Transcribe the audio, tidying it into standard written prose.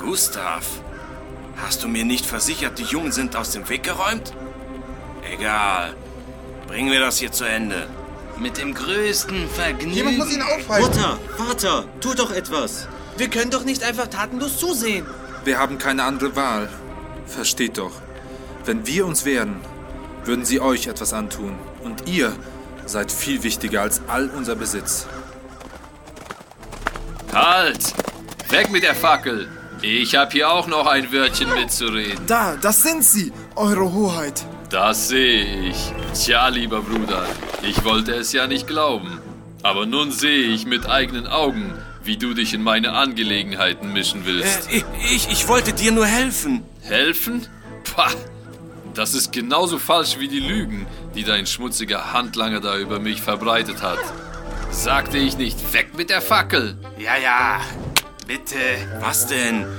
Gustav, hast du mir nicht versichert, die Jungen sind aus dem Weg geräumt? Egal. Bringen wir das hier zu Ende. Mit dem größten Vergnügen. Jemand muss ihn aufhalten. Mutter, Vater, tu doch etwas. Wir können doch nicht einfach tatenlos zusehen. Wir haben keine andere Wahl. Versteht doch. Wenn wir uns wehren, würden sie euch etwas antun. Und ihr seid viel wichtiger als all unser Besitz. Halt! Weg mit der Fackel! Ich habe hier auch noch ein Wörtchen mitzureden. Da, das sind sie, Eure Hoheit. Das sehe ich. Tja, lieber Bruder, ich wollte es ja nicht glauben. Aber nun sehe ich mit eigenen Augen, wie du dich in meine Angelegenheiten mischen willst. Ich wollte dir nur helfen. Helfen? Pah! Das ist genauso falsch wie die Lügen, die dein schmutziger Handlanger da über mich verbreitet hat. Sagte ich nicht, weg mit der Fackel? Ja, bitte. Was denn?